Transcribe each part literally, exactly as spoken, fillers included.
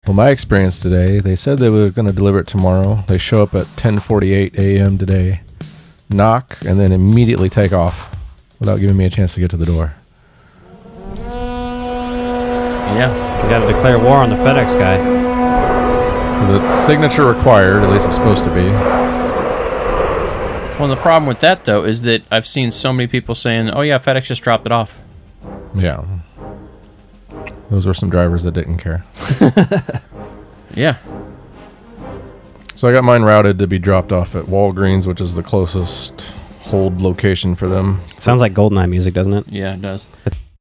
Well, my experience today, they said they were going to deliver it tomorrow. They show up at ten forty-eight a.m. today, knock, and then immediately take off without giving me a chance to get to the door. Yeah, we got to declare war on the FedEx guy. Because it's signature required, at least it's supposed to be. Well, the problem with that, though, is that I've seen so many people saying, oh, yeah, FedEx just dropped it off. Yeah. Those were some drivers that didn't care. Yeah. So I got mine routed to be dropped off at Walgreens, which is the closest hold location for them. Sounds like GoldenEye music, doesn't it? Yeah, it does.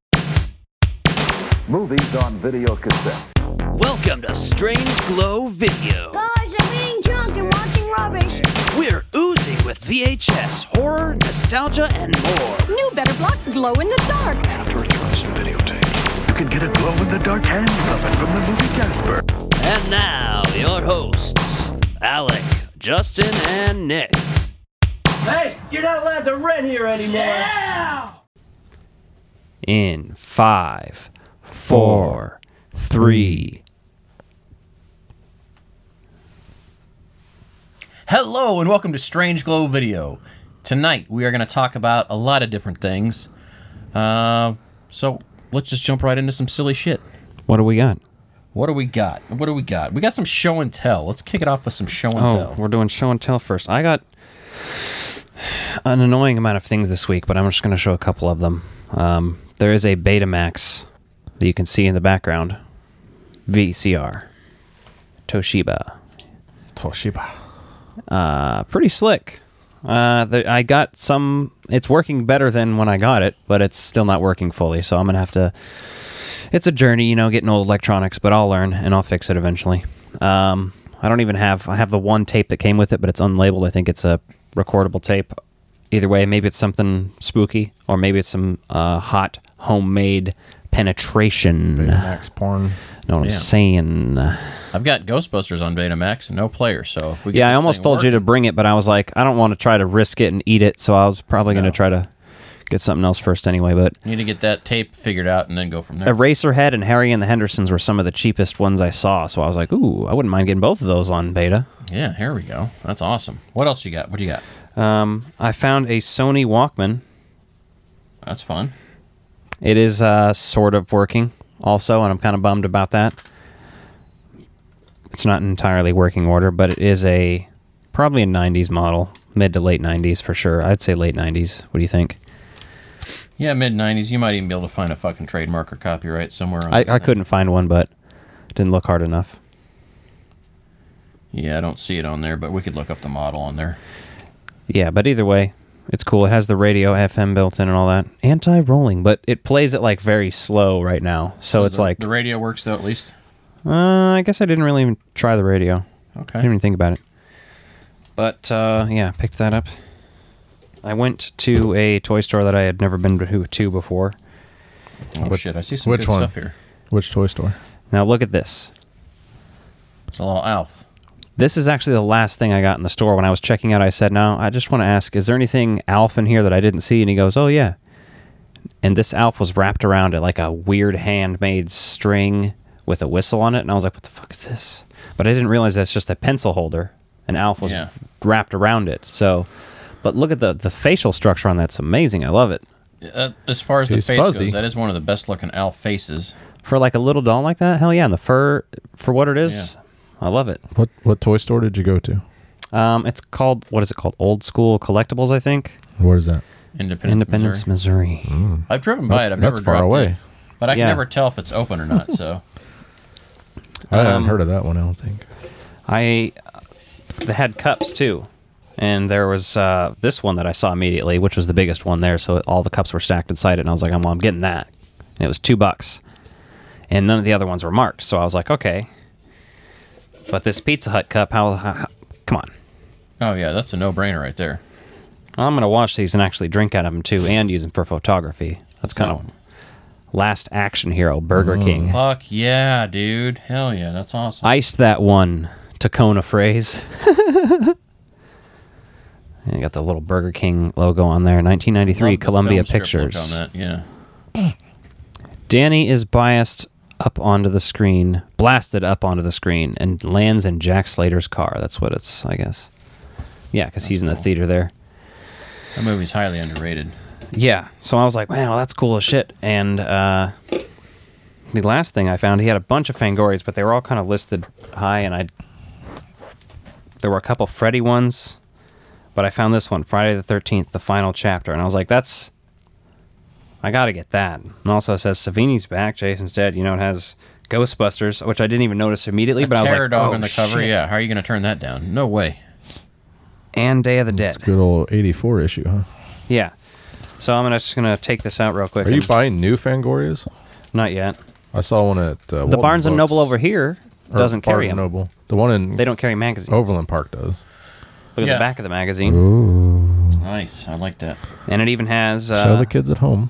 Movies on video cassette. Welcome to Strange Glow Video. Guys, I'm eating junk and watching rubbish. We're oozing with V H S, horror, nostalgia, and more. You better block the glow in the dark. After return some videotape, you can get a glow-in-the-dark hand puppet from the movie Casper. And now, your hosts, Alec, Justin, and Nick. Hey, you're not allowed to rent here anymore. Yeah! In five, four, three. Hello, and welcome to Strange Glow Video. Tonight, we are going to talk about a lot of different things. Uh, so, let's just jump right into some silly shit. What do we got? What do we got? What do we got? We got some show and tell. Let's kick it off with some show and Oh, tell. we're doing show and tell first. I got an annoying amount of things this week, but I'm just going to show a couple of them. Um, there is a Betamax that you can see in the background. V C R. Toshiba. Toshiba. Uh, pretty slick. Uh, the, I got some... It's working better than when I got it, but it's still not working fully, so I'm going to have to... It's a journey, you know, getting old electronics, but I'll learn, and I'll fix it eventually. Um, I don't even have... I have the one tape that came with it, but it's unlabeled. I think it's a recordable tape. Either way, maybe it's something spooky, or maybe it's some uh, hot, homemade penetration. Betamax porn. Know what I'm Yeah. saying? I've got Ghostbusters on Betamax and no player, so if we get Yeah, I this almost thing told you to working- bring it, but I was like, I don't want to try to risk it and eat it, so I was probably going No. to try to get something else first anyway. But Need to get that tape figured out and then go from there. Eraserhead and Harry and the Hendersons were some of the cheapest ones I saw, so I was like, ooh, I wouldn't mind getting both of those on beta. Yeah, here we go. That's awesome. What else you got? What do you got? Um, I found a Sony Walkman. That's fun. It is uh, sort of working also, and I'm kind of bummed about that. It's not in entirely working order, but it is a probably a nineties model, mid to late nineties for sure. I'd say late nineties. What do you think? Yeah, mid nineties. You might even be able to find a fucking trademark or copyright somewhere. On I, this I thing. couldn't find one, but didn't look hard enough. Yeah, I don't see it on there, but we could look up the model on there. Yeah, but either way, it's cool. It has the radio F M built in and all that. Anti-rolling, but it plays it like very slow right now. So it's the, like, the radio works though, at least. uh, I guess I didn't really even try the radio. I Okay. didn't even think about it. But uh, yeah, picked that up. I went to a toy store that I had never been to, to before. Oh Which- shit! I see some which good one? stuff here. Which toy store? Now look at this. It's a little Alf. This is actually the last thing I got in the store. When I was checking out, I said, no, I just want to ask, is there anything Alf in here that I didn't see? And he goes, oh, yeah. And this Alf was wrapped around it like a weird handmade string with a whistle on it. And I was like, what the fuck is this? But I didn't realize that's just a pencil holder. And Alf was Yeah. wrapped around it. So, but look at the, the facial structure on that. It's amazing. I love it. Uh, as far as the He's face fuzzy. goes, that is one of the best looking Alf faces. For like a little doll like that, hell yeah. And the fur, for what it is, Yeah. I love it. What what toy store did you go to? Um, it's called, what is it called? Old School Collectibles, I think. Where is that? Independence, Independence, Missouri. Missouri. I've driven by That's- it. I've that's never far dropped away. it, but I can Yeah. never tell if it's open or not. So I haven't Um, heard of that one, I don't think. I they had cups too, and there was uh, this one that I saw immediately, which was the biggest one there. So all the cups were stacked inside it, and I was like, "I'm, well, I'm getting that." And it was two bucks, and none of the other ones were marked. So I was like, "Okay." But this Pizza Hut cup, how? how, how come on, oh yeah, that's a no brainer right there. I'm gonna wash these and actually drink out of them too, and use them for photography. That's kind of last action hero, Burger King. Fuck yeah, dude. Hell yeah, that's awesome. Iced that one, Tacona phrase. And you got the little Burger King logo on there. nineteen ninety-three Love the Columbia film strip look Pictures. on that, yeah. Danny is biased up onto the screen, blasted up onto the screen, and lands in Jack Slater's car. That's what it's, I guess. Yeah, because he's in the cool. theater there. That movie's highly underrated. Yeah, so I was like, wow, that's cool as shit. And uh, the last thing I found, he had a bunch of Fangorias, but they were all kind of listed high, and I there were a couple Freddy ones, but I found this one, Friday the thirteenth, the final chapter, and I was like, that's... I gotta get that. And also it says Savini's back, Jason's dead. You know, it has Ghostbusters, which I didn't even notice immediately, A but I was terror like, dog oh, on the cover. shit. Yeah, how are you going to turn that down? No way. And Day of the Dead. Good old eighty-four issue, huh? Yeah. So I'm gonna, just going to take this out real quick. Are you and- buying new Fangorias? Not yet. I saw one at uh, The Walton Barnes and Books. Noble over here Or doesn't carry Barnes and them. Noble. The one in They don't carry magazines. Overland Park does. Look at Yeah. the back of the magazine. Ooh. Nice. I like that. And it even has... Uh, Show the kids at home.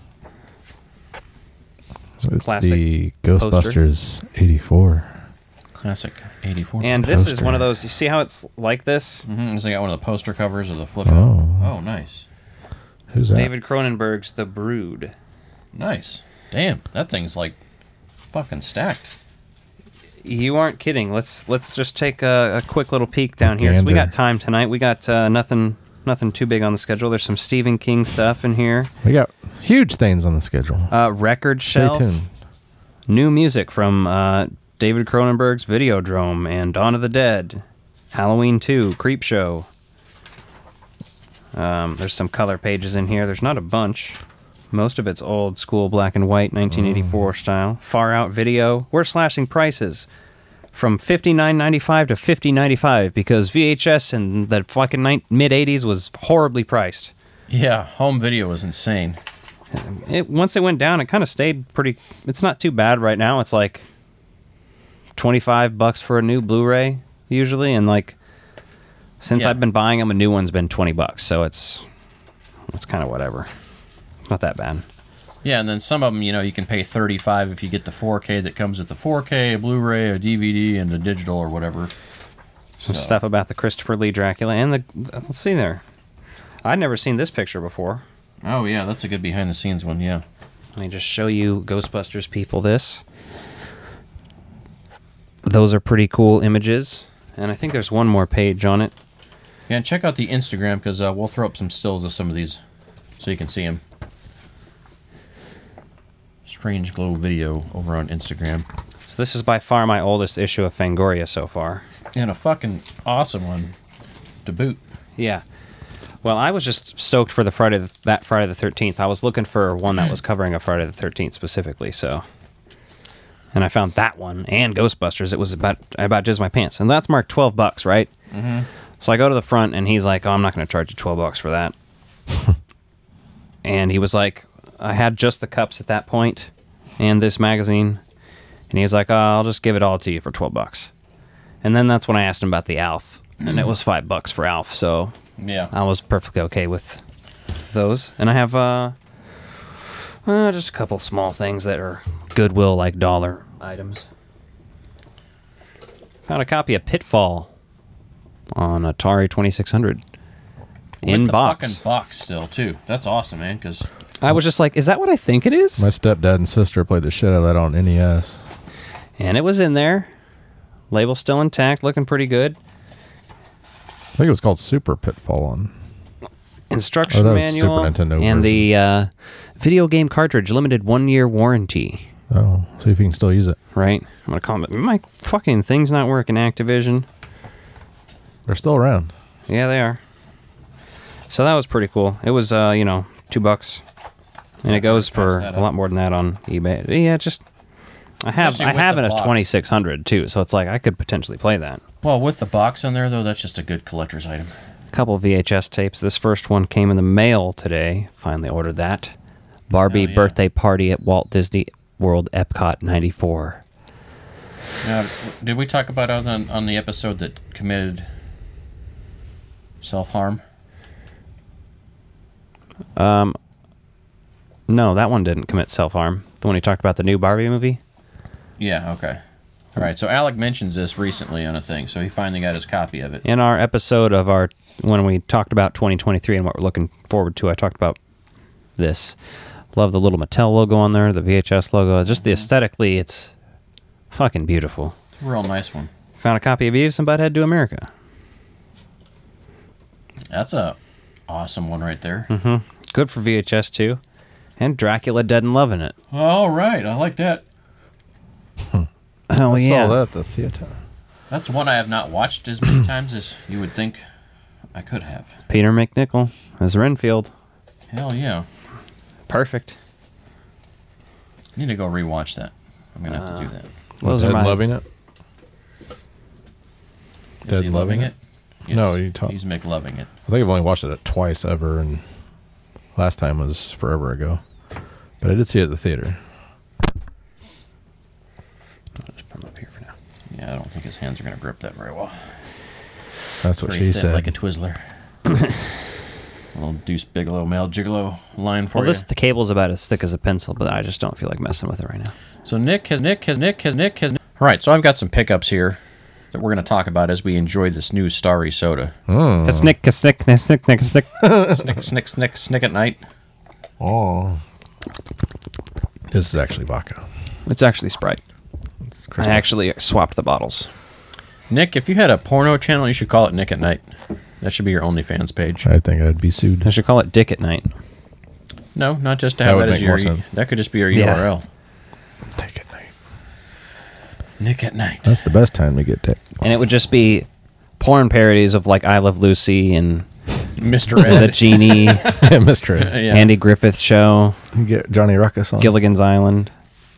So it's classic the Ghostbusters eighty-four. Classic eighty-four. And this is poster. one of those... You see how it's like this? Mm-hmm. So I got one of the poster covers of the flip. Oh. Oh, nice. Who's that? David Cronenberg's The Brood. Nice. Damn, that thing's like fucking stacked. You aren't kidding. Let's let's just take a, a quick little peek down here. So we Gander. got time tonight. We got uh, nothing nothing too big on the schedule. There's some Stephen King stuff in here. We got huge things on the schedule. Uh, record Stay shelf. tuned. New music from uh, David Cronenberg's Videodrome and Dawn of the Dead, Halloween two, Creep Show. Um, there's some color pages in here. There's not a bunch. Most of it's old school black and white, nineteen eighty-four style. Far Out Video. We're slashing prices from fifty-nine ninety-five to fifty ninety-five because V H S in the fucking ni- mid eighties was horribly priced. Yeah, home video was insane. It, once it went down, it kind of stayed pretty... It's not too bad right now. It's like twenty-five bucks for a new Blu-ray, usually. And like, since Yeah. I've been buying them, a new one's been twenty bucks. So it's it's kind of whatever. Not that bad. Yeah, and then some of them, you know, you can pay thirty-five if you get the four K that comes with the four K, a Blu-ray, a D V D, and the digital or whatever. Some So- stuff about the Christopher Lee Dracula. And the... Let's see there. I'd never seen this picture before. Oh, yeah, that's a good behind-the-scenes one, yeah. Let me just show you Ghostbusters people this. Those are pretty cool images. And I think there's one more page on it. Yeah, and check out the Instagram, because uh, we'll throw up some stills of some of these so you can see them. Strange Glow Video over on Instagram. So this is by far my oldest issue of Fangoria so far. And a fucking awesome one to boot. Yeah. Well, I was just stoked for the Friday the, that Friday the thirteenth. I was looking for one that was covering a Friday the thirteenth specifically, so... And I found that one and Ghostbusters. It was about I about jizzed my pants. And that's marked twelve bucks, right? Mm-hmm. So I go to the front, and he's like, oh, I'm not going to charge you twelve bucks for that. And he was like, I had just the cups at that point and this magazine. And he was like, oh, I'll just give it all to you for twelve bucks. And then that's when I asked him about the Alf. And it was five bucks for Alf, so Yeah. I was perfectly okay with those. And I have uh, uh, just a couple small things that are Goodwill, like dollar items. Found a copy of Pitfall on Atari twenty-six hundred. In With the box. fucking box still, too. That's awesome, man, because... I was just like, is that what I think it is? My stepdad and sister played the shit out of that on N E S. And it was in there. Label still intact, looking pretty good. I think it was called Super Pitfall on. Instruction Oh, that was manual Super Nintendo and the uh, video game cartridge, limited one-year warranty. Oh, see if you can still use it. Right? I'm gonna comment. My fucking thing's not working, Activision. They're still around. Yeah, they are. So that was pretty cool. It was, uh, you know, two bucks, and it goes for that a up. lot more than that on eBay. Yeah, just I have Especially I with have the it a box. twenty-six hundred too, so it's like I could potentially play that. Well, with the box in there, though, that's just a good collector's item. A couple V H S tapes. This first one came in the mail today. Finally ordered that. Barbie Oh, yeah. birthday party at Walt Disney World Epcot ninety-four. Now, did we talk about it on, on the episode that committed self-harm? Um, no, that one didn't commit self-harm. The one you talked about, the new Barbie movie? Yeah, okay. All right, so Alec mentions this recently on a thing, so he finally got his copy of it. In our episode of our, when we talked about twenty twenty-three and what we're looking forward to, I talked about this. Love the little Mattel logo on there, the V H S logo. Just the aesthetically, it's fucking beautiful. Real nice one. Found a copy of Beavis and Butthead to America. That's a awesome one right there. Mm-hmm. Good for V H S too. And Dracula Dead and Loving It. All right, I like that. Oh I yeah. saw that at the theater. That's one I have not watched as many times as you would think I could have. Peter McNichol as Renfield. Hell yeah. Perfect. Need to go rewatch that. I'm going to have to do that. Those Dead are my loving it. Is Dead he loving loving it? it? No, you talk- He's McLoving it. I think I've only watched it twice ever, and last time was forever ago. But I did see it at the theater. I'll just put them up here for now. Yeah, I don't think his hands are going to grip that very well. That's what Pretty she thin, said. like a Twizzler. A little Deuce Bigelow, male gigolo line for Well, you. this the cable's about as thick as a pencil, but I just don't feel like messing with it right now. So Nick has Nick has Nick has Nick has. All right, so I've got some pickups here that we're going to talk about as we enjoy this new Starry soda. Oh. That's Nick, a snick, a snick, a snick. Snick, snick, snick, snick at night. Oh. This is actually vodka. It's actually Sprite. It's I crystal. actually swapped the bottles. Nick, if you had a porno channel, you should call it Nick at Night. That should be your OnlyFans page. I think I'd be sued. I should call it Dick at Night. No, not just to That have would that, as make your. more sense. That could just be your Yeah. U R L. Take it, night. Nick at Night. That's the best time to get dick. And it would just be porn parodies of like I Love Lucy and Mister The Ed. Genie, Yeah, Mister Ed. Yeah. Andy Griffith Show, You get Johnny Ruckus on. Gilligan's Island.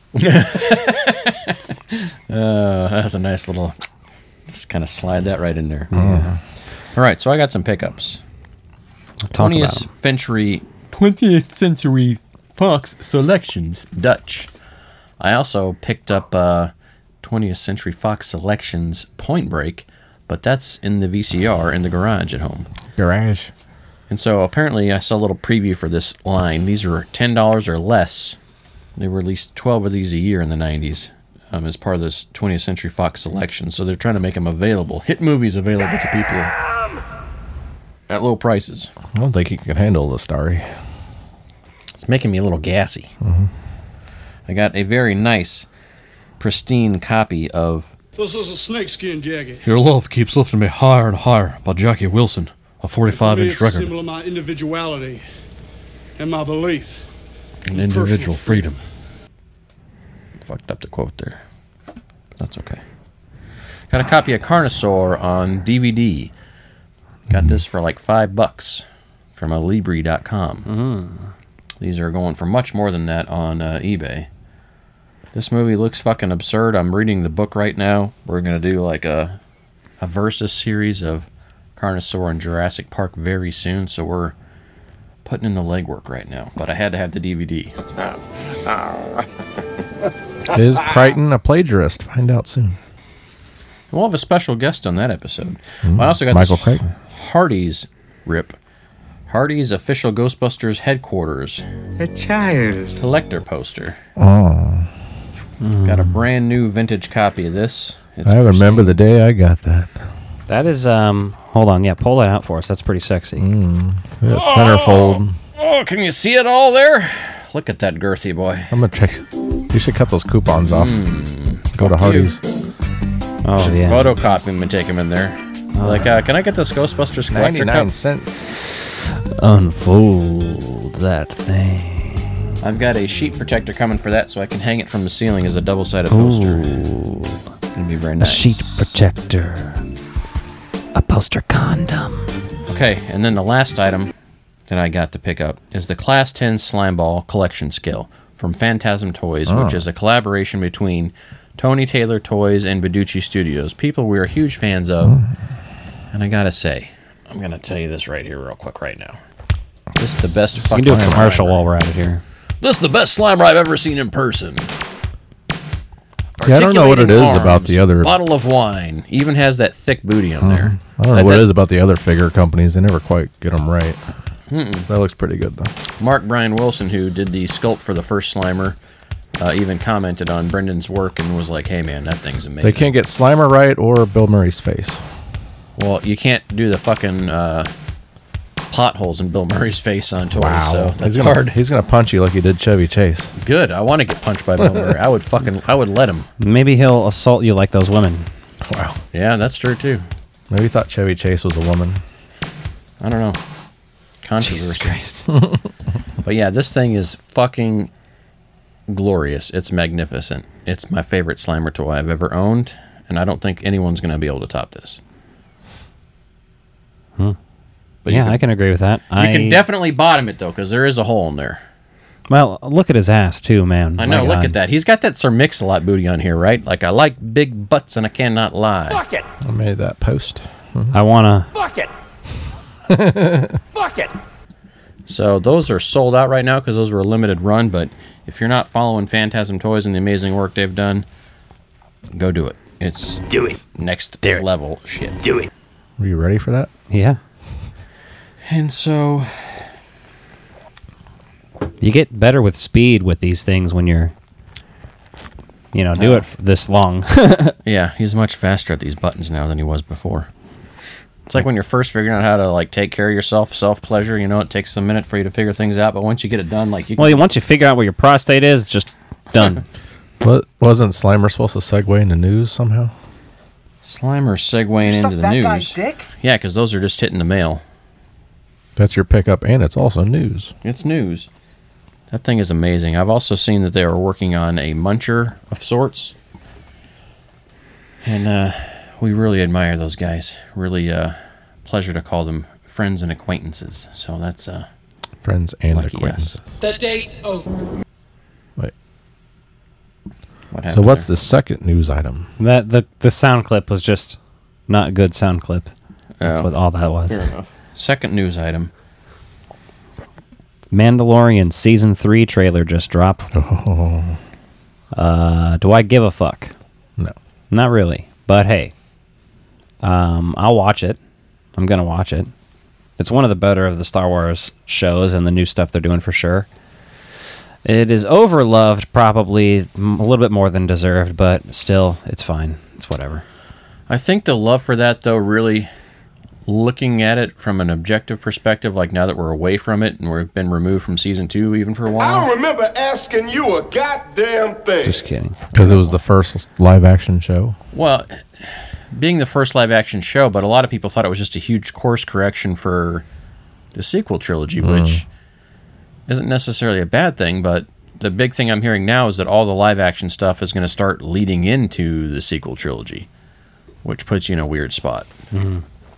Uh, that's a nice little. Just kind of slide that right in there. All right, so I got some pickups. Talk about twentieth 'em. century twentieth century Fox Selections Dutch. I also picked up uh, twentieth century Fox Selections Point Break, but that's in the V C R in the garage at home. Garage. And so apparently I saw a little preview for this line. These are ten dollars or less. They released twelve of these a year in the nineties um, as part of this twentieth century Fox Selection. So they're trying to make them available. Hit movies available to people at low prices. I don't think he can handle the Starry. It's making me a little gassy. I got a very nice, pristine copy of This is a snakeskin jacket. Your love keeps lifting me higher and higher by Jackie Wilson, a forty-five For me, inch it's a record. symbol of my individuality and my belief. An individual personal freedom. Fucked up the quote there. But that's okay. Got a copy of Carnosaur on D V D. Got this for like five bucks from Alibri dot com. Mm. These are going for much more than that on uh, eBay. This movie looks fucking absurd. I'm reading the book right now. We're going to do like a, a versus series of Carnosaur and Jurassic Park very soon, so we're putting in the legwork right now. But I had to have the D V D. Is Crichton a plagiarist? Find out soon. We'll have a special guest on that episode. Well, I also got Michael this Crichton. Hardy's rip. Hardy's official Ghostbusters headquarters A child. collector poster. Oh. Got a brand new vintage copy of this. It's I remember pristine. the day I got that. That is, um, hold on, yeah, pull that out for us. That's pretty sexy. Mm. Yeah, centerfold. Oh, can you see it all there? Look at that girthy boy. I'm gonna check. You should cut those coupons off. Mm, Go to Hardee's. Oh, Should yeah. photocopy them and take them in there. Like, uh, can I get this Ghostbusters collector ninety-nine cup? cents. Unfold that thing. I've got a sheet protector coming for that, so I can hang it from the ceiling as a double-sided poster. Ooh. It's gonna be very A nice. sheet projector. A poster condom. Okay, and then the last item that I got to pick up is the Class ten Slime Ball Collection Skill from Phantasm Toys, Oh. which is a collaboration between Tony Taylor Toys and Beducci Studios. People we are huge fans of. And I gotta say, I'm gonna tell you this right here real quick right now. This is the best We fucking can do a slime commercial ride. while we're at it here. This is the best Slimer I've ever seen in person. Yeah, I don't know what it is Articulating about arms, the other. Bottle of wine. Even has that thick booty on there. I don't know That- what it that's is about the other figure companies. They never quite get them right. That looks pretty good though. Mark Brian Wilson, who did the sculpt for the first Slimer, uh, even commented on Brendan's work and was like, hey man, that thing's amazing. They can't get Slimer right or Bill Murray's face. Well, you can't do the fucking uh, potholes in Bill Murray's face on toys, so that's he's gonna, hard. He's gonna punch you like he did Chevy Chase. Good. I want to get punched by Bill Murray. I would fucking, I would let him. Maybe he'll assault you like those women. Wow. Yeah, that's true too. Maybe he thought Chevy Chase was a woman. I don't know. Controversy. Jesus Christ. But yeah, this thing is fucking glorious. It's magnificent. It's my favorite Slimer toy I've ever owned, and I don't think anyone's going to be able to top this. Hmm. But yeah, you can, I can agree with that. You I can definitely bottom it, though, because there is a hole in there. Well, look at his ass, too, man. I know, My look God. at that. He's got that Sir Mix-a-Lot booty on here, right? Like, I like big butts and I cannot lie. Fuck it. I made that post. I want to... Fuck it. Fuck it. So those are sold out right now because those were a limited run, but if you're not following Phantasm Toys and the amazing work they've done, go do it. It's Do it. next There. level shit. Do it. Were you ready for that? Yeah. And so... You get better with speed with these things when you're... You know, do Oh. it f- this long. Yeah, he's much faster at these buttons now than he was before. It's like when you're first figuring out how to like take care of yourself, self-pleasure, you know, it takes a minute for you to figure things out, but once you get it done, like you can... Well, once you figure out where your prostate is, just done. What wasn't Slimer supposed to segue into news somehow? Slimer segueing into the news. Yeah, because those are just hitting the mail. That's your pickup, and it's also news. It's news. That thing is amazing. I've also seen that they are working on a muncher of sorts. And uh, we really admire those guys. Really uh, pleasure to call them friends and acquaintances. So that's... Uh, Friends and lucky acquaintances. us. The date's over. Wait. What So happened what's there? the second news item? That the, the sound clip was just not a good sound clip. That's Oh, what all that was. fair enough. Second news item. Mandalorian Season three trailer just dropped. Oh, Uh, do I give a fuck? no. Not really. But hey, um, I'll watch it. I'm going to watch it. It's one of the better of the Star Wars shows and the new stuff they're doing for sure. It is overloved, probably m- a little bit more than deserved, but still, it's fine. It's whatever. I think the love for that, though, really looking at it from an objective perspective, like now that we're away from it and we've been removed from season two even for a I while. don't remember asking you a goddamn thing. Just kidding. Because it was the first live action show. Well, being the first live action show, but a lot of people thought it was just a huge course correction for the sequel trilogy, Mm. which isn't necessarily a bad thing, but the big thing I'm hearing now is that all the live action stuff is going to start leading into the sequel trilogy, which puts you in a weird spot. Mm-hmm.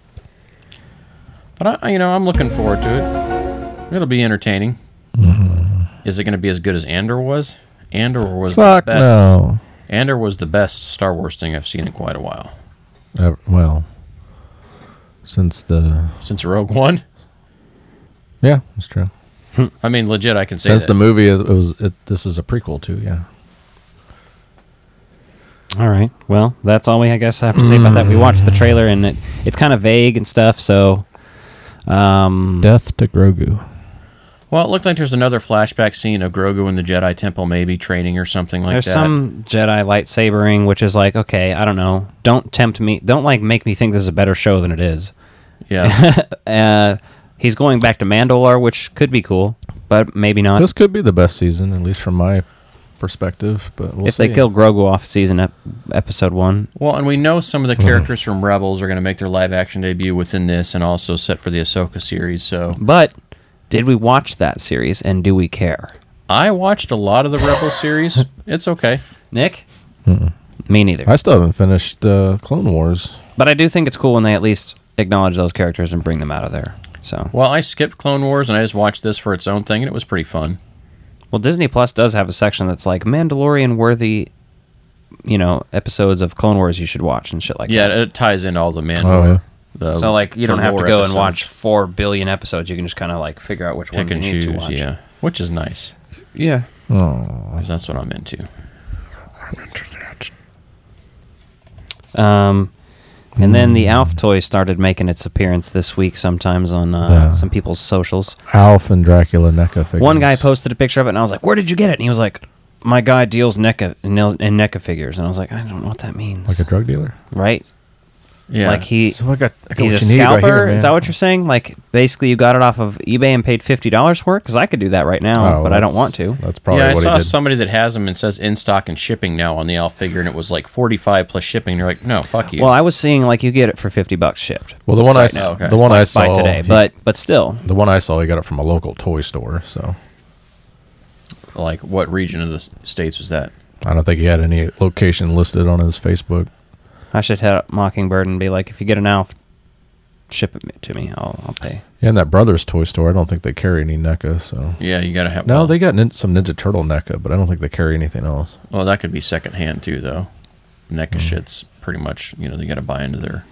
But, I, you know, I'm looking forward to it. It'll be entertaining. Mm-hmm. Is it going to be as good as Andor was? Andor was Fuck the best. no. Andor was the best Star Wars thing I've seen in quite a while. Uh, well, since the... Since Rogue One? Yeah, that's true. I mean, legit, I can say Since that. the movie, is, it was it, this is a prequel too, yeah. All right. Well, that's all we, I guess, have to say about that. We watched the trailer, and it, it's kind of vague and stuff, so... Um, Death to Grogu. Well, it looked like there's another flashback scene of Grogu in the Jedi Temple, maybe training or something like There's that. some Jedi lightsabering, which is like, okay, I don't know. Don't tempt me. Don't like make me think this is a better show than it is. Yeah. uh, he's going back to Mandalore, which could be cool, but maybe not. This could be the best season, at least from my perspective. But we'll if see. they kill Grogu off season ep- episode one. Well, and we know some of the characters from Rebels are going to make their live action debut within this, and also set for the Ahsoka series. So, But did we watch that series, and do we care? I watched a lot of the Rebels series. It's okay. Nick? Mm-mm. Me neither. I still haven't finished uh, Clone Wars. But I do think it's cool when they at least acknowledge those characters and bring them out of there. So, Well, I skipped Clone Wars and I just watched this for its own thing, and it was pretty fun. well, Disney Plus does have a section that's like Mandalorian worthy, you know, episodes of Clone Wars you should watch and shit like Yeah, that. it ties into all the Mandalore. Oh, yeah. the- So like you the don't have to lore go and episodes. watch four billion episodes. You can just kind of like figure out which Pick ones you and need to choose, watch. yeah. Which is nice. Yeah. Oh, 'Cause that's what I'm into. Um, and then the Alf toy started making its appearance this week. Sometimes on uh, Yeah. some people's socials. Alf and Dracula NECA figures. One guy posted a picture of it, and I was like, "Where did you get it?" And he was like, "My guy deals NECA in NECA figures." And I was like, "I don't know what that means." Like a drug dealer? Right? Yeah. Like he, So I got, I got he's what a you need right scalper. here, man. Is that what you're saying? Like basically, you got it off of eBay and paid fifty dollars for it? Because I could do that right now, Oh, but I don't that's- want to. That's probably yeah, I what saw he did. somebody that has them and says in stock and shipping now on the Elf figure, and it was like forty-five plus shipping. You're like, no, fuck you. Well, I was seeing like you get it for fifty bucks shipped. Well, the one I, Right s- now, okay. the one I Like, saw by today, he- but but still, the one I saw, he got it from a local toy store. So like, what region of the s- states was that? I don't think he had any location listed on his Facebook. I should hit up Mockingbird and be like, if you get an Alf, ship it to me. I'll I'll pay. Yeah, in that Brothers toy store, I don't think they carry any NECA. So Yeah, you gotta have. no, well, they got nin- some Ninja Turtle NECA, but I don't think they carry anything else. Well, that could be secondhand too, though. NECA Mm. shit's pretty much, you know, they gotta buy into their.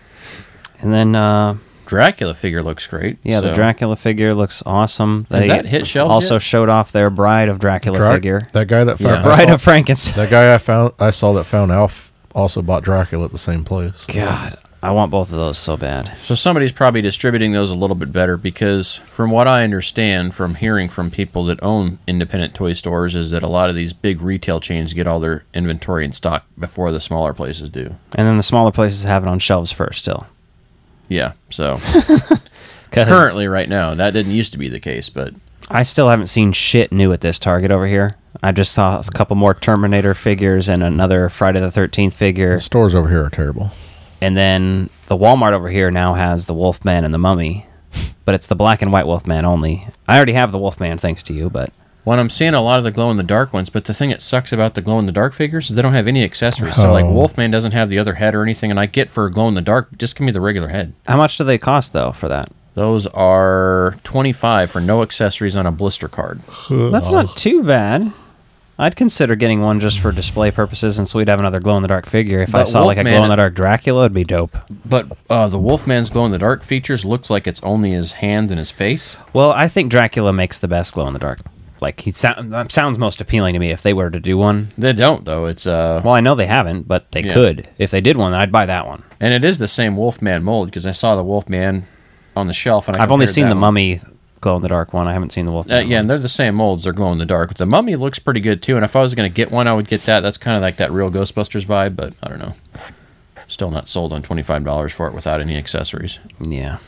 And then uh, Dracula figure looks great. yeah, the so- Dracula figure looks awesome. Has They that hit shelves also yet? showed off their Bride of Dracula Dra- figure. That guy that Yeah. found I Bride saw- of Frankenstein. that guy I found I saw that found Alf also bought Dracula at the same place. God, I want both of those so bad. So somebody's probably distributing those a little bit better because, from what I understand from hearing from people that own independent toy stores, is that a lot of these big retail chains get all their inventory in stock before the smaller places do. And then the smaller places have it on shelves first still. Yeah, so 'Cause currently right now, that didn't used to be the case, but I still haven't seen shit new at this Target over here. I just saw a couple more Terminator figures and another Friday the thirteenth figure. The stores over here are terrible. And then the Walmart over here now has the Wolfman and the Mummy, but it's the black and white Wolfman only. I already have the Wolfman thanks to you, but when I'm seeing a lot of the glow-in-the-dark ones, but the thing that sucks about the glow-in-the-dark figures is they don't have any accessories. So, like, Oh. Wolfman doesn't have the other head or anything, and I get for glow-in-the-dark, just give me the regular head. how much do they cost though for that? Those are twenty-five for no accessories on a blister card. That's not too bad. I'd consider getting one just for display purposes, and so we'd have another glow-in-the-dark figure. If I But saw like a Wolfman- glow-in-the-dark Dracula, it'd be dope. But uh, the Wolfman's glow-in-the-dark features looks like it's only his hand and his face. Well, I think Dracula makes the best glow-in-the-dark. Like he sound, that sounds most appealing to me if they were to do one. They don't, though. It's uh, Well, I know they haven't, but they Yeah. could. If they did one, I'd buy that one. and it is the same Wolfman mold because I saw the Wolfman on the shelf, and I I've only compared seen that the one. Mummy glow-in-the-dark one. I haven't seen the Wolfman. Uh, yeah, one. and they're the same molds. They're glow in the dark. The Mummy looks pretty good too. And if I was going to get one, I would get that. That's kind of like that real Ghostbusters vibe. But I don't know. Still not sold on twenty five dollars for it without any accessories. Yeah.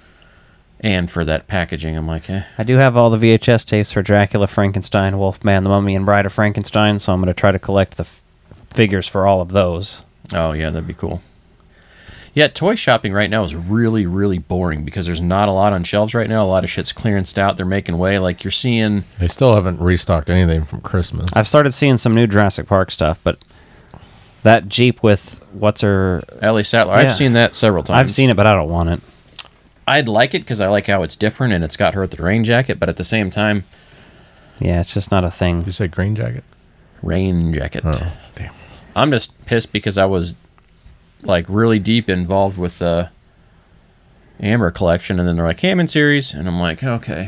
And for that packaging, I'm like, eh. I do have all the V H S tapes for Dracula, Frankenstein, Wolfman, the Mummy, and Bride of Frankenstein, so I'm going to try to collect the f- figures for all of those. Oh yeah, that'd be cool. Yeah, toy shopping right now is really, really boring because there's not a lot on shelves right now. A lot of shit's clearanced out. They're making way. Like you're seeing. They still haven't restocked anything from Christmas. I've started seeing some new Jurassic Park stuff, but that Jeep with what's her... Ellie Sattler. Yeah. I've seen that several times. I've seen it, but I don't want it. I'd like it because I like how it's different and it's got her at the rain jacket, but at the same time, Yeah, it's just not a thing. Did you say green jacket? rain jacket. Oh, damn. I'm just pissed because I was like really deep involved with the Amber collection, and then they're like Hammond series, and I'm like, okay,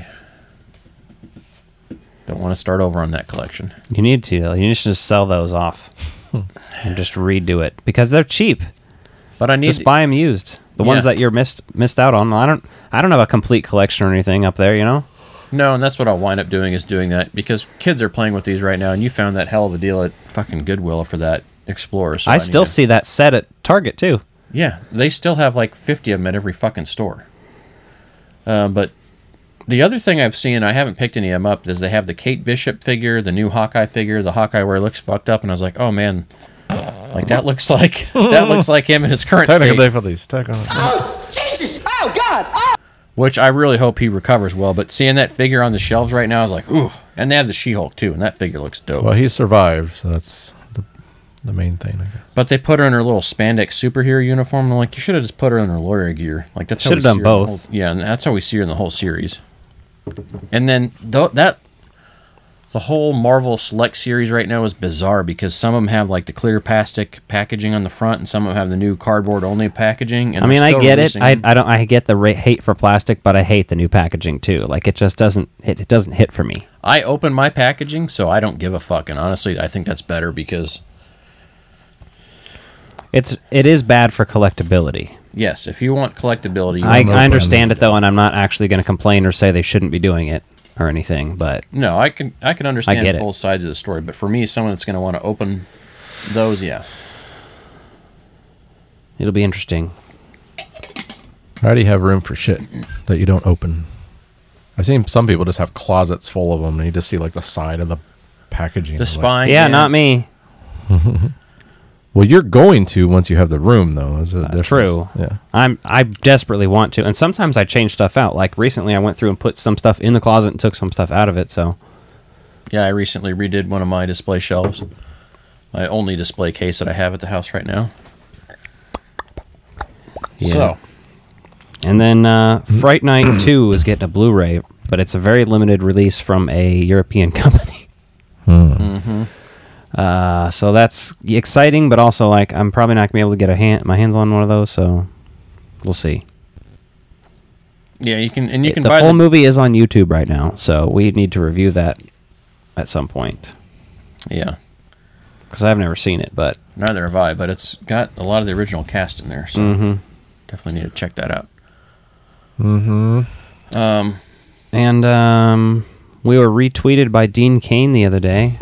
don't want to start over on that collection. You need to, though. You need to just sell those off and just redo it because they're cheap. But I need Just buy them used. The ones Yeah. that you're missed missed out on. I don't. I don't have a complete collection or anything up there. You know. no, and that's what I'll wind up doing is doing that because kids are playing with these right now, and you found that hell of a deal at fucking Goodwill for that Explorer. So I need still to- see that set at Target too. Yeah, they still have like fifty of them at every fucking store. Uh, but the other thing I've seen, I haven't picked any of them up, is they have the Kate Bishop figure, the new Hawkeye figure, the Hawkeye where he looks fucked up, and I was like, oh man, like that looks like that looks like him in his current Technical state. difficulties. Technical. Oh, Jesus! Oh, God! Oh! Which I really hope he recovers well. But seeing that figure on the shelves right now, I was like, ooh. And they have the She-Hulk too, and that figure looks dope. Well, he survived, so that's the the main thing, I guess. But they put her in her little spandex superhero uniform. And I'm like, you should have just put her in her lawyer gear. Like that's how Should have we done see her in the both. whole- yeah, and that's how we see her in the whole series. And then th- that the whole Marvel Select series right now is bizarre because some of them have like the clear plastic packaging on the front, and some of them have the new cardboard only packaging. And I mean, they're I still get it. releasing I, them. I don't. I get the ra- hate for plastic, but I hate the new packaging too. Like it just doesn't. It, it doesn't hit for me. I open my packaging, so I don't give a fuck. And honestly, I think that's better because It's. It is bad for collectability. yes, if you want collectability, you I, want- I understand it though, and I'm not actually going to complain or say they shouldn't be doing it or anything. But no, I can I can understand get it. both sides of the story. But for me, someone that's going to want to open those, yeah. It'll be interesting. How do you have room for shit that you don't open? I've seen some people just have closets full of them, and you just see like the side of the packaging. The Like- spine. Yeah, not me. Well, you're going to once you have the room, though. Is it Uh, true. Yeah. I'm I desperately want to, and sometimes I change stuff out. Like recently, I went through and put some stuff in the closet and took some stuff out of it. So Yeah, I recently redid one of my display shelves. My only display case that I have at the house right now. Yeah. So, And then uh, Fright Night two is getting a Blu-ray, but it's a very limited release from a European company. mm-hmm. Uh, so that's exciting, but also like I'm probably not gonna be able to get a hand my hands on one of those. So we'll see. yeah, you can and you can the buy full the movie is on YouTube right now, so we need to review that at some point Yeah, because I've never seen it. But neither have I, but it's got a lot of the original cast in there, so Mhm. definitely need to check that out. Mm-hmm. Um, and um, we were retweeted by Dean Cain the other day.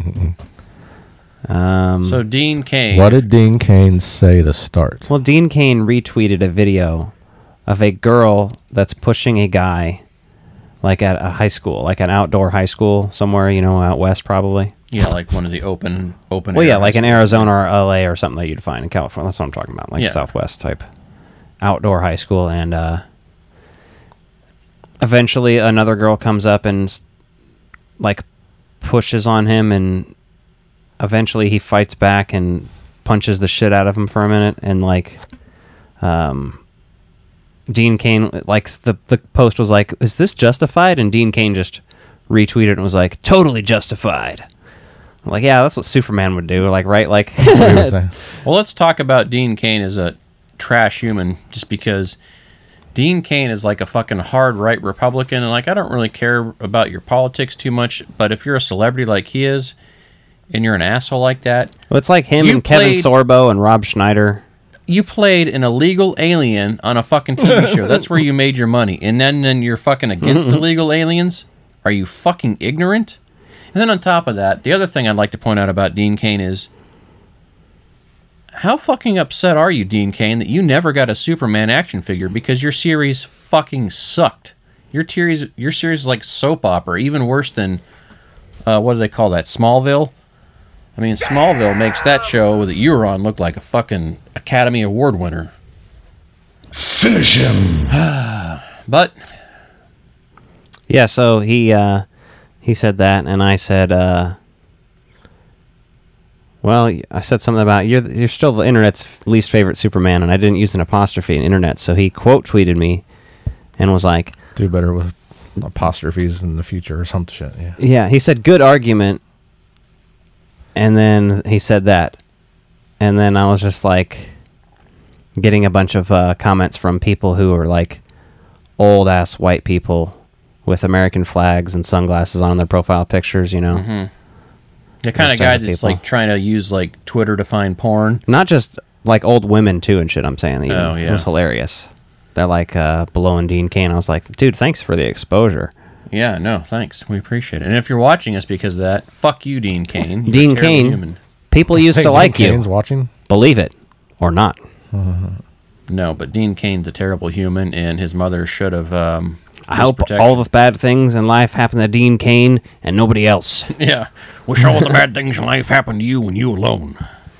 Um, so Dean Cain. What did Dean Cain say to start? well, Dean Cain retweeted a video of a girl that's pushing a guy, like at a high school, like an outdoor high school somewhere, you know, out west probably. Yeah, like one of the open open. Well, air yeah, like in high schools. Arizona or L A or something that you'd find in California. That's what I'm talking about, like Yeah. Southwest type outdoor high school. And uh, eventually, another girl comes up and s- like pushes on him, and eventually he fights back and punches the shit out of him for a minute. And like, um, Dean Cain, like the the post was like, "Is this justified?" And Dean Cain just retweeted and was like, "Totally justified." I'm like, yeah, that's what Superman would do, like, right? Like, What were you saying? Well, let's talk about Dean Cain as a trash human, just because Dean Cain is like a fucking hard right Republican, and like I don't really care about your politics too much, but if you're a celebrity like he is, and you're an asshole like that, well, it's like him You and Kevin played- Sorbo and Rob Schneider. you played an illegal alien on a fucking T V show. That's where you made your money, and then then you're fucking against illegal aliens. Are you fucking ignorant? And then on top of that, the other thing I'd like to point out about Dean Cain is, how fucking upset are you, Dean Cain, that you never got a Superman action figure because your series fucking sucked? Your series, your series is like soap opera, even worse than, uh, what do they call that, Smallville? I mean, Smallville makes that show that you were on look like a fucking Academy Award winner. Finish him. But Yeah, so he uh, he said that, and I said, uh, well, I said something about you're you're still the internet's least favorite Superman, and I didn't use an apostrophe in internet, so he quote tweeted me, and was like, Do better with apostrophes in the future or some shit. Yeah. yeah, he said good argument, and then he said that, and then I was just like, getting a bunch of uh, comments from people who are like old ass white people with American flags and sunglasses on their profile pictures, you know. Mm-hmm. the kind Those of guy type of that's people. like trying to use like Twitter to find porn. Not just like old women too and shit. I'm saying, even. Oh, yeah. It was hilarious. They're like uh, blowing Dean Cain. I was like, dude, thanks for the exposure. Yeah, no, thanks. We appreciate it. And if you're watching us because of that, fuck you, Dean Cain. You're a Dean terrible Cain, human. people used Hey, to Dean like Cain's you. watching. Believe it or not. No, but Dean Cain's a terrible human, and his mother should have. Um, I used hope protection. all the bad things in life happen to Dean Cain and nobody else. Yeah. Wish all the bad things in life happened to you and you alone.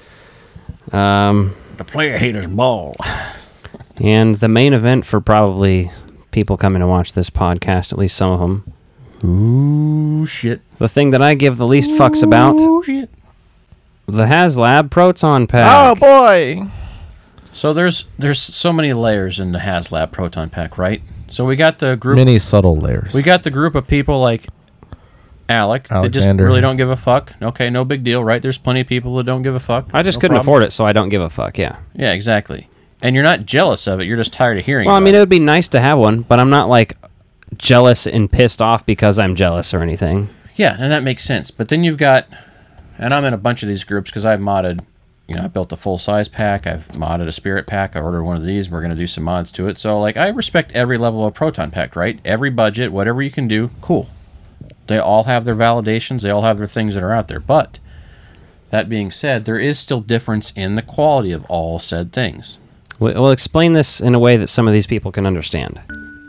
Um, The player haters ball. and the main event for probably people coming to watch this podcast, at least some of them, Ooh, shit. the thing that I give the least fucks about, Ooh, shit. the HasLab Proton Pack. Oh boy! So there's there's so many layers in the HasLab Proton Pack, right? So we got the group. Many subtle layers. We got the group of people like Alec that just Alexander. really don't give a fuck. Okay, no big deal, right? There's plenty of people that don't give a fuck. I just No couldn't problem. afford it, so I don't give a fuck, yeah. Yeah, exactly. And you're not jealous of it. You're just tired of hearing Well, I about mean, it it. would be nice to have one, but I'm not, like, jealous and pissed off because I'm jealous or anything. Yeah, and that makes sense. But then you've got, and I'm in a bunch of these groups because I've modded, you know, I built a full-size pack. I've modded a spirit pack. I ordered one of these. We're going to do some mods to it. So, like, I respect every level of Proton Pack, right? Every budget, whatever you can do, cool. They all have their validations. They all have their things that are out there. But, that being said, there is still difference in the quality of all said things. We'll we'll explain this in a way that some of these people can understand.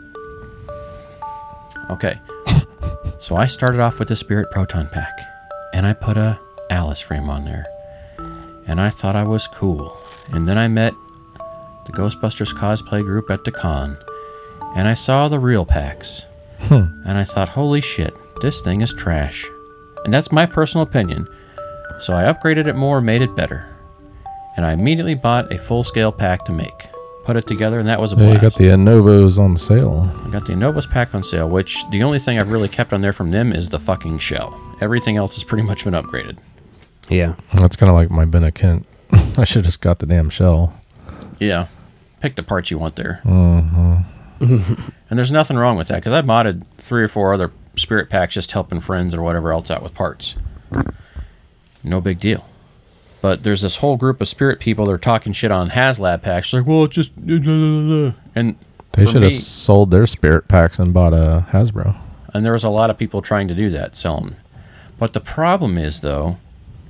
Okay. So I started off with the Spirit Proton Pack, and I put a Alice frame on there. And I thought I was cool. And then I met the Ghostbusters cosplay group at the con, and I saw the real packs. Hmm. And I thought, holy shit, this thing is trash. And that's my personal opinion. So I upgraded it more, made it better. And I immediately bought a full-scale pack to make. Put it together, and that was a blast. Yeah, you got the Innovos on sale. I got the Innovos pack on sale, which the only thing I've really kept on there from them is the fucking shell. Everything else has pretty much been upgraded. Yeah. That's kind of like my Ben Kent. I should have just got the damn shell. Yeah. Pick the parts you want there. Mm-hmm. And there's nothing wrong with that, because I modded three or four other Spirit packs just helping friends or whatever else out with parts. No big deal. But there's this whole group of Spirit people that are talking shit on HasLab packs. Like, well, it's just... And they for should have me- sold their Spirit packs and bought a Hasbro. And there was a lot of people trying to do that, sell them. But the problem is, though,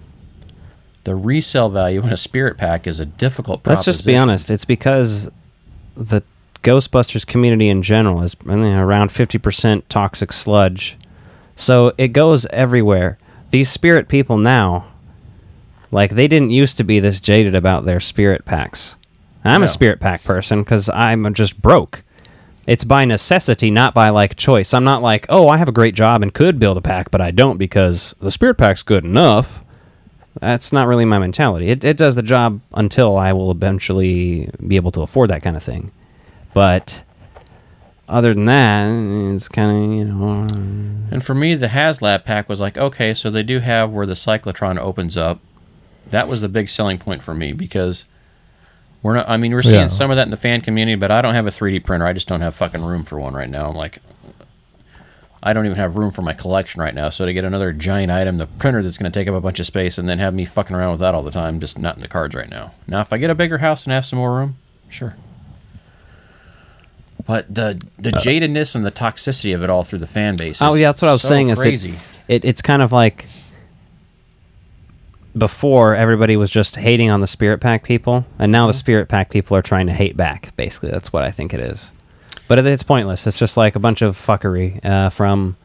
the resale value in a Spirit pack is a difficult proposition. Let's just be honest. It's because the Ghostbusters community in general is I mean, around fifty percent toxic sludge. So it goes everywhere. These Spirit people now, like, they didn't used to be this jaded about their Spirit packs. I'm No. a Spirit pack person because I'm just broke. It's by necessity, not by, like, choice. I'm not like, oh, I have a great job and could build a pack, but I don't because the Spirit pack's good enough. That's not really my mentality. It, it does the job until I will eventually be able to afford that kind of thing. But other than that, it's kind of, you know... And for me, the HasLab pack was like, okay, so they do have where the cyclotron opens up. That was the big selling point for me, because we're not, I mean, we're seeing Yeah. some of that in the fan community, but I don't have a three D printer. I just don't have fucking room for one right now. I'm like, I don't even have room for my collection right now. So to get another giant item, the printer that's going to take up a bunch of space, and then have me fucking around with that all the time, just not in the cards right now. Now, if I get a bigger house and have some more room, sure. But the the jadedness and the toxicity of it all through the fan base is Oh, yeah, that's what I was so saying. crazy. Is it, it, it's kind of like before everybody was just hating on the Spirit Pack people, and now the Spirit Pack people are trying to hate back. Basically, that's what I think it is. But it, it's pointless. It's just like a bunch of fuckery uh, from,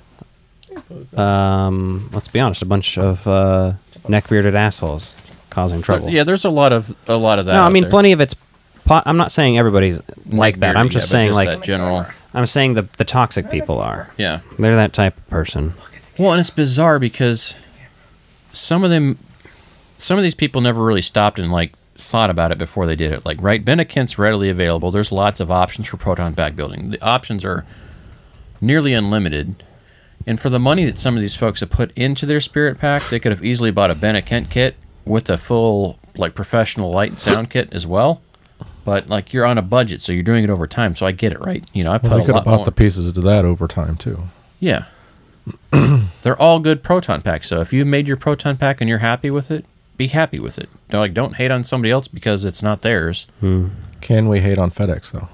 um, let's be honest, a bunch of uh, neck-bearded assholes causing trouble. Yeah, there's a lot of a lot of that. No, I out mean, there. plenty of it's... Po- I'm not saying everybody's like that. I'm Neck-bearded, just yeah, but saying, just like... that general. I'm saying the, the toxic people are. Yeah. They're that type of person. Well, and it's bizarre because some of them, some of these people never really stopped and like thought about it before they did it. Like, right, Ben Kent's readily available. There's lots of options for proton pack building. The options are nearly unlimited. And for the money that some of these folks have put into their Spirit pack, they could have easily bought a Ben Kent kit with a full like professional light and sound kit as well. But like, you're on a budget, so you're doing it over time. So I get it, right? You know, I put Well, a they could lot have bought more. the pieces to that over time, too. Yeah. They're all good proton packs. So if you made your proton pack and you're happy with it, be happy with it. Don't, like, don't hate on somebody else because it's not theirs. Hmm. Can we hate on FedEx, though?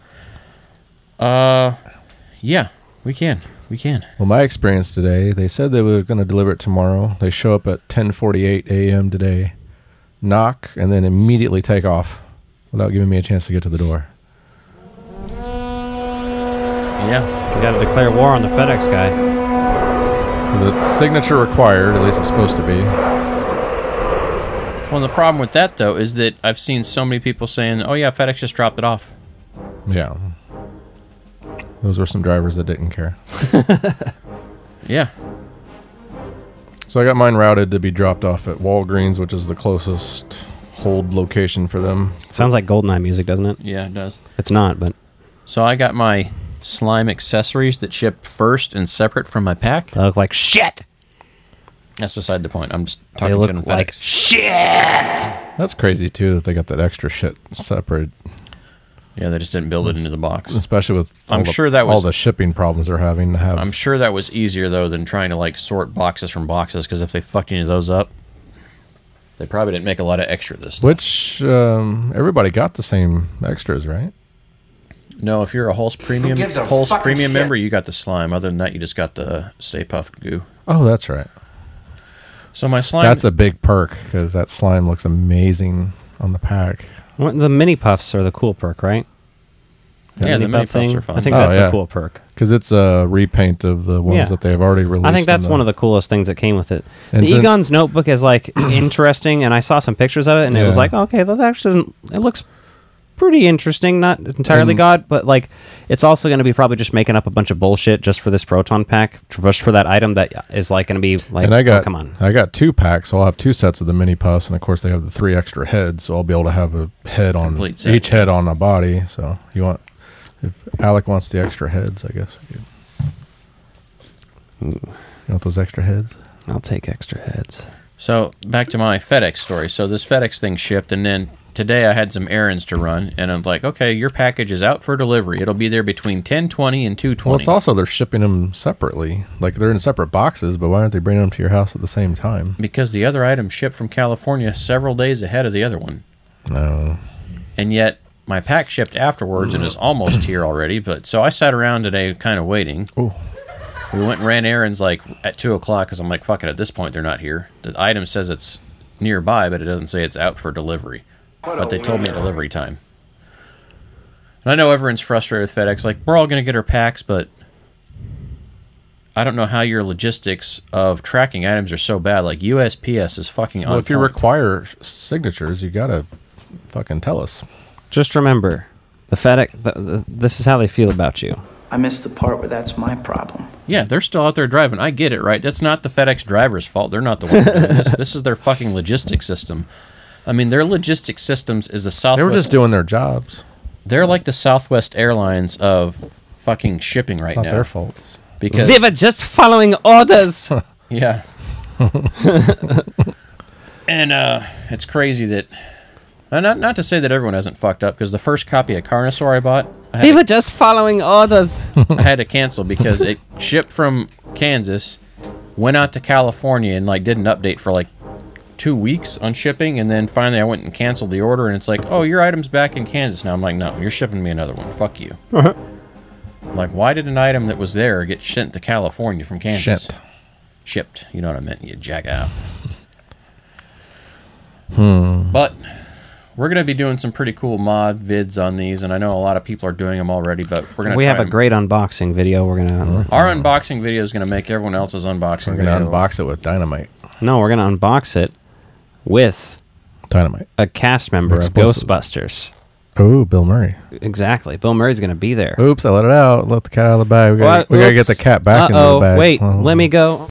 Uh, yeah, we can. We can. Well, my experience today, they said they were going to deliver it tomorrow. They show up at ten forty-eight a.m. today, knock, and then immediately take off without giving me a chance to get to the door. Yeah. We got to declare war on the FedEx guy. Because it's signature required, at least it's supposed to be. Well, the problem with that, though, is that I've seen so many people saying, oh, yeah, FedEx just dropped it off. Yeah. Those were some drivers that didn't care. Yeah. So I got mine routed to be dropped off at Walgreens, which is the closest hold location for them. Sounds like GoldenEye music, doesn't it? Yeah, it does. It's not, but... So I got my slime accessories that ship first and separate from my pack. They look like shit! That's beside the point. I'm just They talking look general like FedEx. shit! That's crazy, too, that they got that extra shit separate. Yeah, they just didn't build it into the box. Especially with all, I'm the, sure that all was- the shipping problems they're having to have. I'm sure that was easier, though, than trying to, like, sort boxes from boxes, because if they fucked any of those up, they probably didn't make a lot of extra this stuff. Which, um, everybody got the same extras, right? No, if you're a Hulse Premium gives a Hulse fucking Premium shit? member, you got the slime. Other than that, you just got the Stay Puffed goo. Oh, that's right. So my slime... That's a big perk, because that slime looks amazing on the pack. What, the mini puffs are the cool perk, right? Yeah, the mini puffs are fun. I think Oh, that's yeah. a cool perk. Because it's a repaint of the ones Yeah. that they've already released. I think that's in one of the coolest things that came with it. And the since- Egon's notebook is like interesting, and I saw some pictures of it, and it was Yeah. like, okay, that actually it looks pretty interesting. Not entirely And- God, but like it's also going to be probably just making up a bunch of bullshit just for this proton pack, just for that item that is like going to be like, and I got, oh, come on. I got two packs, so I'll have two sets of the mini puffs, and of course they have the three extra heads, so I'll be able to have a head on Complete set, each yeah. head on a body. So you want, if Alec wants the extra heads, I guess. You want those extra heads? I'll take extra heads. So back to my FedEx story. So this FedEx thing shipped, and then today I had some errands to run, and I'm like, okay, your package is out for delivery. It'll be there between ten twenty and two twenty. Well, it's also they're shipping them separately. Like they're in separate boxes, but why aren't they bringing them to your house at the same time? Because the other item shipped from California several days ahead of the other one. No. And yet my pack shipped afterwards and is almost here already. But so I sat around today kind of waiting. Ooh. We went and ran errands like at two o'clock because I'm like, fuck it, at this point they're not here. The item says it's nearby, but it doesn't say it's out for delivery. But they told me at delivery time. And I know everyone's frustrated with FedEx. Like, we're all going to get our packs, but I don't know how your logistics of tracking items are so bad. Like, U S P S is fucking on Well, if you point. require signatures, you gotta fucking tell us. Just remember, the FedEx. The, the, this is how they feel about you. I missed the part where that's my problem. Yeah, they're still out there driving. I get it, right? That's not the FedEx driver's fault. They're not the ones doing this. This is their fucking logistics system. I mean, their logistics systems is the Southwest. They were just doing their jobs. They're like the Southwest Airlines of fucking shipping right It's not now. their fault. Because We were just following orders. yeah. And uh, it's crazy that, uh, not not to say that everyone hasn't fucked up, because the first copy of Carnosaur I bought, I had, we to, were just following orders. I had to cancel because it shipped from Kansas, went out to California, and like did an update for like two weeks on shipping, and then finally I went and canceled the order, and it's like, oh, your item's back in Kansas now. I'm like, no, you're shipping me another one. Fuck you. I'm like, why did an item that was there get sent to California from Kansas? Shipped. Shipped. You know what I meant, you jackass. Hmm. But we're going to be doing some pretty cool mod vids on these, and I know a lot of people are doing them already, but we're going to We try have a and- great unboxing video. We're gonna. Our unboxing video is going to make everyone else's unboxing We're gonna video. unbox it with dynamite. No, we're gonna unbox it with Dynamite. a cast member Explosive. of Ghostbusters. Oh, Bill Murray. Exactly. Bill Murray's gonna be there. Oops, I let it out. Let the cat out of the bag. We gotta, What? we gotta get Oops. the cat back Uh-oh. into the bag. Wait, Oh. let me go.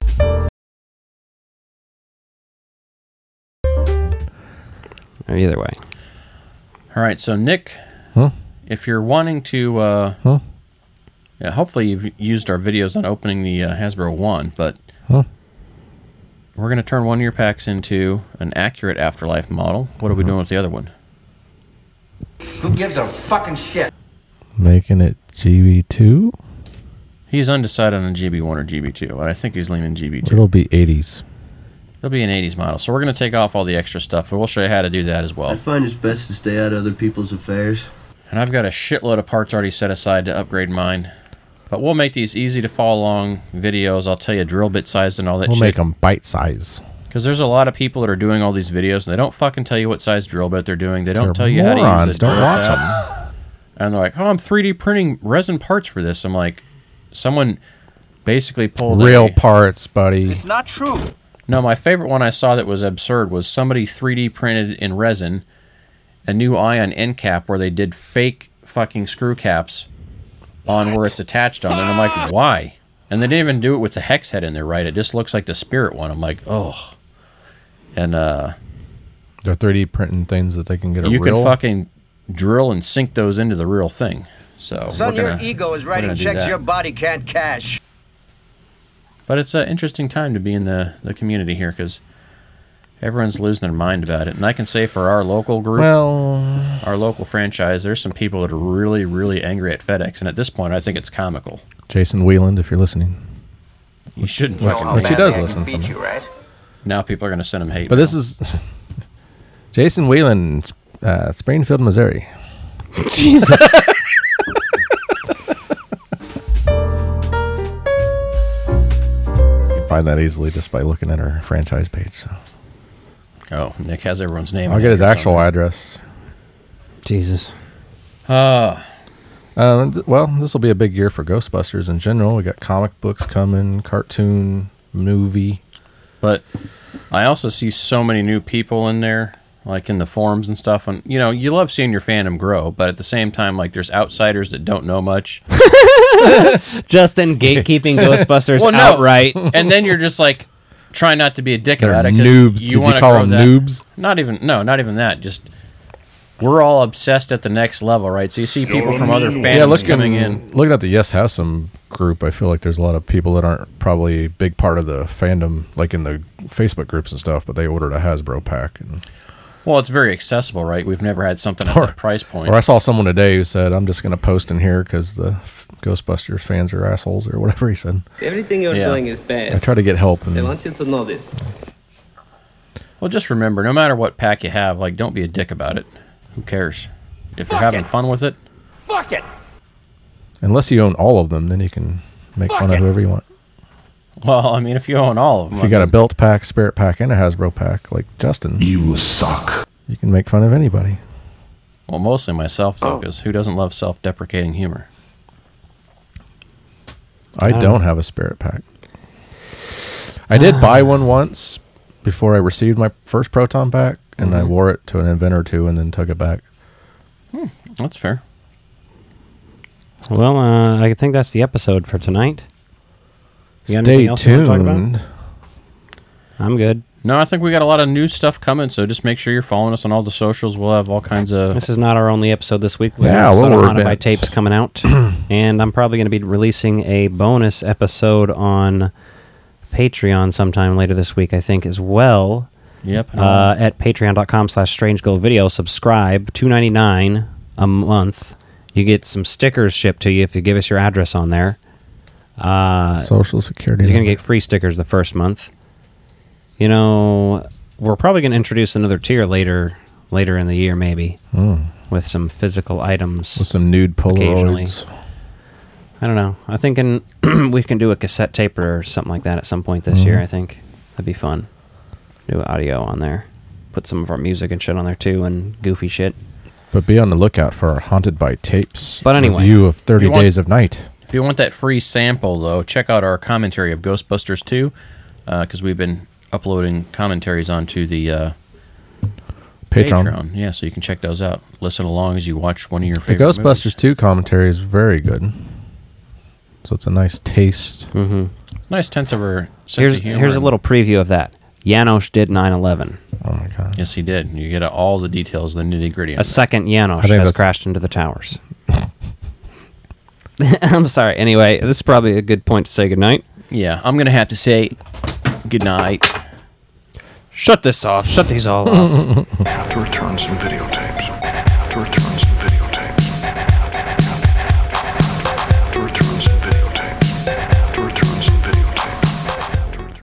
Either way. All right, so Nick, Huh? if you're wanting to, uh, Huh? yeah, hopefully you've used our videos on opening the uh, Hasbro one, but Huh? we're going to turn one of your packs into an accurate Afterlife model. What are we doing with the other one? Who gives a fucking shit? Making it G B two? He's undecided on G B one or G B two, but I think he's leaning G B two. It'll be eighties. It'll be an eighties model, so we're going to take off all the extra stuff, but we'll show you how to do that as I well. find it's best to stay out of other people's affairs. And I've got a shitload of parts already set aside to upgrade mine. But we'll make these easy to follow along videos. I'll tell you drill bit size and all that We'll shit. make them bite size. Because there's a lot of people that are doing all these videos, and they don't fucking tell you what size drill bit they're doing. They don't They're tell you how to use morons. it. Don't watch them. And they're like, oh, I'm three D printing resin parts for this. I'm like, someone basically pulled Real a, parts, buddy. It's not true. No, my favorite one I saw that was absurd was somebody three D printed in resin a new ion end cap where they did fake fucking screw caps on where it's attached on. And I'm like, why? And they didn't even do it with the hex head in there, right? It just looks like the Spirit one. I'm like, oh. And uh, They're three D printing things that they can get a you real. can fucking drill and sink those into the real thing. So Son, we're your gonna, ego is we're writing gonna do checks that. your body can't cash. But it's an interesting time to be in the, the community here because everyone's losing their mind about it. And I can say for our local group, well, our local franchise, there's some people that are really, really angry at FedEx. And at this point, I think it's comical. Jason Wieland, if you're listening. You shouldn't Which, fucking which he be. does listen to. You, right? Now people are going to send him hate But mail. this is Jason Wieland, uh, Springfield, Missouri. Jesus. You can find that easily just by looking at our franchise page. So Oh, Nick has everyone's name. I'll in get it his or actual something. address. Jesus. Uh, Uh, th- well, this will be a big year for Ghostbusters in general. We got comic books coming, cartoon, movie. But I also see so many new people in there, like in the forums and stuff. And, you know, you love seeing your fandom grow, but at the same time, like, there's outsiders that don't know much. Justin gatekeeping Ghostbusters well, no. outright. And then you're just like, trying not to be a dick They're about it. 'Cause noobs. You Did you wanna call grow them that. noobs? Not even, no, not even that. Just, we're all obsessed at the next level, right? So you see people from other fandoms Yeah, looking, coming in. looking at the Yes Have Some group, I feel like there's a lot of people that aren't probably a big part of the fandom, like in the Facebook groups and stuff, but they ordered a Hasbro pack. And, Well, it's very accessible, right? We've never had something at Or- that price point. or I saw someone today who said, I'm just going to post in here because the f- Ghostbusters fans are assholes, or whatever he said. Everything you're Yeah. doing is bad. I try to get help. I And want you to know this. Well, just remember, no matter what pack you have, like, don't be a dick about it. Who cares? If you're Fuck having it. fun with it, Fuck it. unless you own all of them, then you can make Fuck fun it. of whoever you want. well, I mean, if you own all of them, If you I got a mean, Built pack, Spirit pack, and a Hasbro pack, like Justin, You suck. you can make fun of anybody. well, mostly myself, though, Oh. because who doesn't love self-deprecating humor? I Oh. don't have a Spirit pack. I did buy one once before I received my first Proton pack, and I Mhm. wore it to an event or two and then took it back. That's fair. Well, uh, I think that's the episode for tonight. You got Stay anything else you wanna talk about? tuned. I'm good. No, I think we got a lot of new stuff coming, so just make sure you're following us on all the socials. We'll have all kinds of... This is not our only episode this week. We Yeah, have well, some we're Haunted by events. Tapes coming out. And I'm probably going to be releasing a bonus episode on Patreon sometime later this week, I think, as well. Yep. Uh, at patreon.com slash strange gold video. Subscribe, two ninety-nine a month. You get some stickers shipped to you if you give us your address on there. Uh, Social Security. You're going to number. get free stickers the first month. You know, we're probably going to introduce another tier later later in the year, maybe, Mm. with some physical items. With some nude occasionally. Polaroids. I don't know. I think in we can do a cassette tape or something like that at some point this Mhm. year, I think. That'd be fun. Do audio on there. Put some of our music and shit on there, too, and goofy shit. But be on the lookout for our Haunted by Tapes But anyway. review of thirty You want- Days of Night. If you want that free sample, though, check out our commentary of Ghostbusters two, because we've been uploading commentaries onto the uh, Patreon. Patreon. Yeah, so you can check those out. Listen along as you watch one of your The favorite Ghostbusters movies. two commentary is very good. So it's a nice taste. Mm-hmm. Nice sense of her sense Here's, of humor. here's a and- little preview of that. Janos did nine eleven. Oh, my God. Yes, he did. You get all the details, the nitty gritty. A second Janos I think has that's- crashed into the towers. I'm sorry. Anyway, this is probably a good point to say goodnight. Yeah, I'm gonna have to say good night. Shut this off. Shut these all off. Have to return some videotapes. Have to return